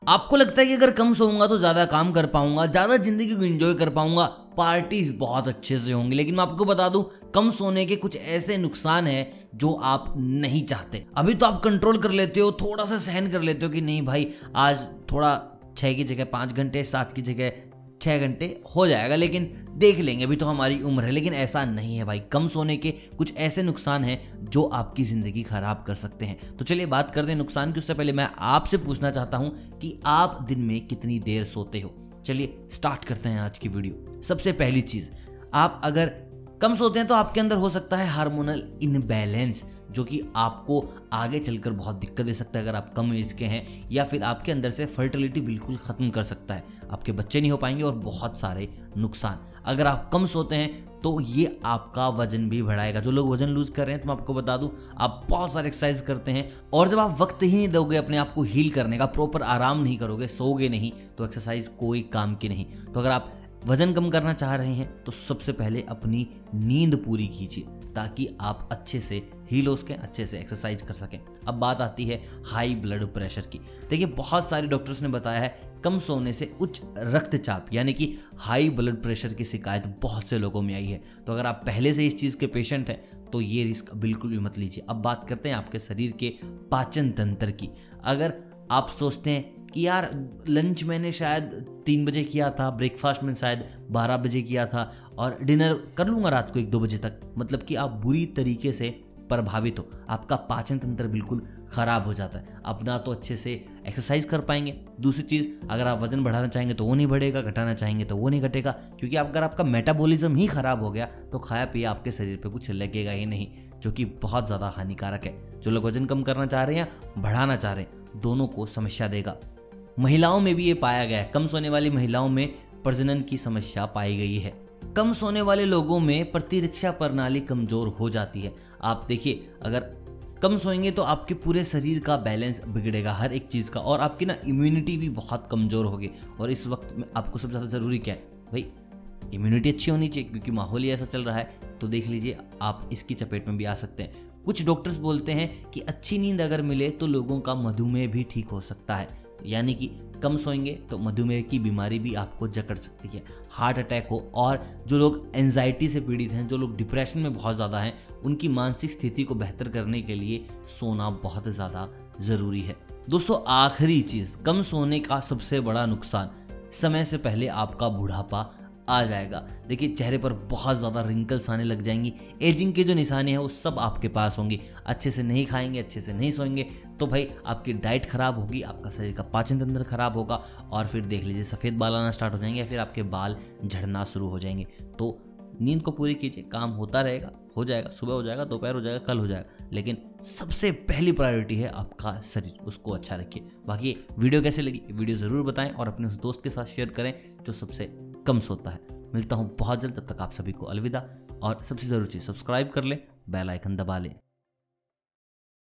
आपको लगता है कि अगर कम सोऊंगा तो ज्यादा काम कर पाऊंगा, ज्यादा जिंदगी को एंजॉय कर पाऊंगा, पार्टीज बहुत अच्छे से होंगी। लेकिन मैं आपको बता दूं, कम सोने के कुछ ऐसे नुकसान हैं जो आप नहीं चाहते। अभी तो आप कंट्रोल कर लेते हो, थोड़ा सा सहन कर लेते हो कि नहीं भाई आज थोड़ा 6 की जगह 5 घंटे, 7 की जगह 6 घंटे हो जाएगा, लेकिन देख लेंगे, अभी तो हमारी उम्र है। लेकिन ऐसा नहीं है भाई, कम सोने के कुछ ऐसे नुकसान हैं जो आपकी ज़िंदगी खराब कर सकते हैं। तो चलिए बात करते हैं नुकसान की। उससे पहले मैं आपसे पूछना चाहता हूं कि आप दिन में कितनी देर सोते हो। चलिए स्टार्ट करते हैं आज की वीडियो। सबसे पहली चीज़, आप अगर कम सोते हैं तो आपके अंदर हो सकता है हार्मोनल इनबैलेंस, जो कि आपको आगे चलकर बहुत दिक्कत दे सकता है अगर आप कम एज के हैं, या फिर आपके अंदर से फर्टिलिटी बिल्कुल ख़त्म कर सकता है, आपके बच्चे नहीं हो पाएंगे और बहुत सारे नुकसान। अगर आप कम सोते हैं तो ये आपका वजन भी बढ़ाएगा। जो लोग वजन लूज कर रहे हैं तो मैं आपको बता दूं, आप बहुत सारे एक्सरसाइज करते हैं और जब आप वक्त ही नहीं दोगे अपने आप को हील करने का, प्रॉपर आराम नहीं करोगे, सोओगे नहीं, तो एक्सरसाइज कोई काम की नहीं। तो अगर आप वजन कम करना चाह रहे हैं तो सबसे पहले अपनी नींद पूरी कीजिए ताकि आप अच्छे से हील हो सकें, अच्छे से एक्सरसाइज कर सकें। अब बात आती है हाई ब्लड प्रेशर की। देखिए बहुत सारे डॉक्टर्स ने बताया है कम सोने से उच्च रक्तचाप यानी कि हाई ब्लड प्रेशर की शिकायत बहुत से लोगों में आई है। तो अगर आप पहले से इस चीज़ के पेशेंट हैं तो ये रिस्क बिल्कुल भी मत लीजिए। अब बात करते हैं आपके शरीर के पाचन तंत्र की। अगर आप सोचते हैं कि यार लंच मैंने शायद 3 बजे किया था, ब्रेकफास्ट में शायद 12 बजे किया था और डिनर कर लूँगा रात को 1-2 बजे तक, मतलब कि आप बुरी तरीके से प्रभावित हो, आपका पाचन तंत्र बिल्कुल ख़राब हो जाता है। अब ना तो अच्छे से एक्सरसाइज कर पाएंगे, दूसरी चीज़ अगर आप वज़न बढ़ाना चाहेंगे तो वो नहीं बढ़ेगा, घटाना चाहेंगे तो वो नहीं घटेगा, क्योंकि अगर आपका मेटाबॉलिज्म ही ख़राब हो गया तो खाया पिया आपके शरीर पे कुछ लगेगा ही नहीं, जो कि बहुत ज़्यादा हानिकारक है। जो लोग वज़न कम करना चाह रहे हैं या बढ़ाना चाह रहे हैं, दोनों को समस्या देगा। महिलाओं में भी ये पाया गया है, कम सोने वाली महिलाओं में प्रजनन की समस्या पाई गई है। कम सोने वाले लोगों में प्रतिरक्षा प्रणाली कमजोर हो जाती है। आप देखिए अगर कम सोएंगे तो आपके पूरे शरीर का बैलेंस बिगड़ेगा हर एक चीज़ का, और आपकी ना इम्यूनिटी भी बहुत कमज़ोर होगी। और इस वक्त में आपको सबसे ज़्यादा ज़रूरी क्या है भाई, इम्यूनिटी अच्छी होनी चाहिए, क्योंकि माहौल ही ऐसा चल रहा है। तो देख लीजिए आप इसकी चपेट में भी आ सकते हैं। कुछ डॉक्टर्स बोलते हैं कि अच्छी नींद अगर मिले तो लोगों का मधुमेह भी ठीक हो सकता है, यानी कि कम सोएंगे तो मधुमेह की बीमारी भी आपको जकड़ सकती है, हार्ट अटैक हो। और जो लोग एंजाइटी से पीड़ित हैं, जो लोग डिप्रेशन में बहुत ज़्यादा हैं, उनकी मानसिक स्थिति को बेहतर करने के लिए सोना बहुत ज़्यादा ज़रूरी है। दोस्तों आखिरी चीज़, कम सोने का सबसे बड़ा नुकसान, समय से पहले आपका बुढ़ापा आ जाएगा। देखिए चेहरे पर बहुत ज़्यादा रिंकल्स आने लग जाएंगी, एजिंग के जो निशानी है वो सब आपके पास होंगी। अच्छे से नहीं खाएंगे, अच्छे से नहीं सोएंगे तो भाई आपकी डाइट खराब होगी, आपका शरीर का पाचन तंत्र खराब होगा, और फिर देख लीजिए सफ़ेद बाल आना स्टार्ट हो जाएंगे या फिर आपके बाल झड़ना शुरू हो जाएंगे। तो नींद को पूरी कीजिए, काम होता रहेगा, हो जाएगा, सुबह हो जाएगा, दोपहर हो जाएगा, कल हो जाएगा, लेकिन सबसे पहली प्रायोरिटी है आपका शरीर, उसको अच्छा रखिए। बाकी वीडियो कैसे लगी वीडियो ज़रूर बताएं और अपने उस दोस्त के साथ शेयर करें जो सबसे कम सोता है। मिलता हूं बहुत जल्द, तब तक आप सभी को अलविदा, और सबसे ज़रूरी चीज़ सब्सक्राइब कर लें, बेल आइकन दबा लें।